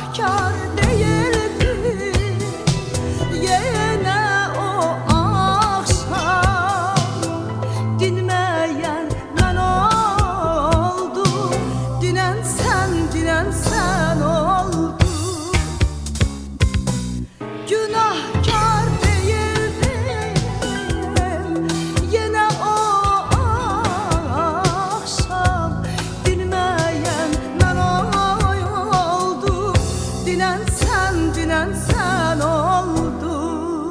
günahkar değildi. Yine o akşam dinmeyen ben oldum. Dinen sen oldun. Günahkar değildim. Yine o akşam dinmeyen ben oldum. Dinen sen oldun.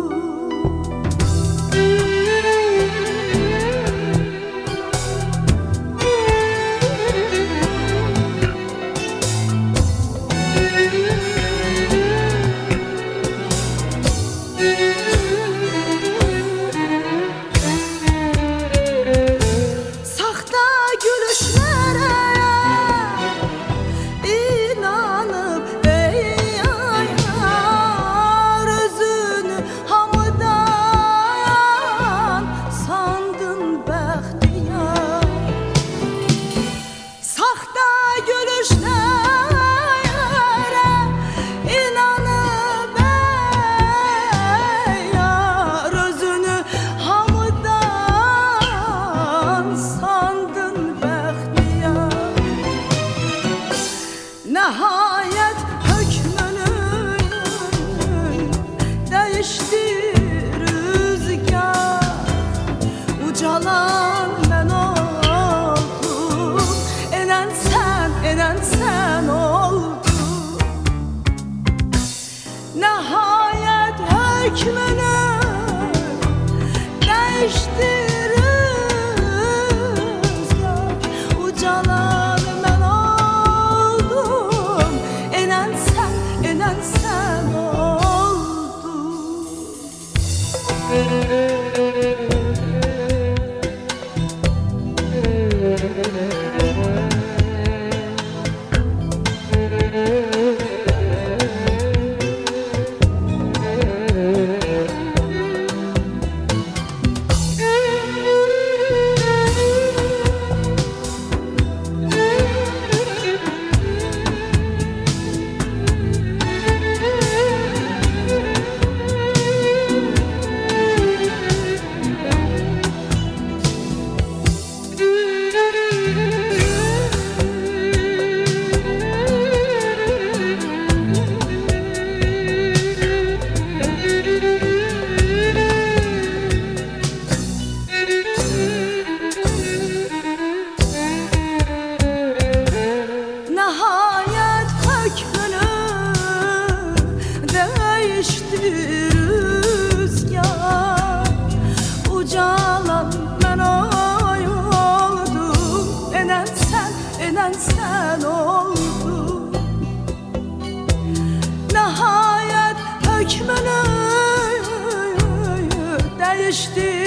Sakta gülüşlere inanıp ey yar, özünü hamıdan sandın bəxtiyar. Sakta gülüşlere inanıp ey yar, özünü hamıdan sandın bəxtiyar. Nəhayət hökmünü dəyişdi rüzgar. Ucalan mən oldum. Enən sən oldun. Nəhayət hökmünü dəyişdi rüzgar. Ucalan mən oldum. Enən sən Nəhayət hökmünü dəyişdi rüzgar. Ucalan mən oldum. Enən sən oldun. Nəhayət hökmünü dəyişdi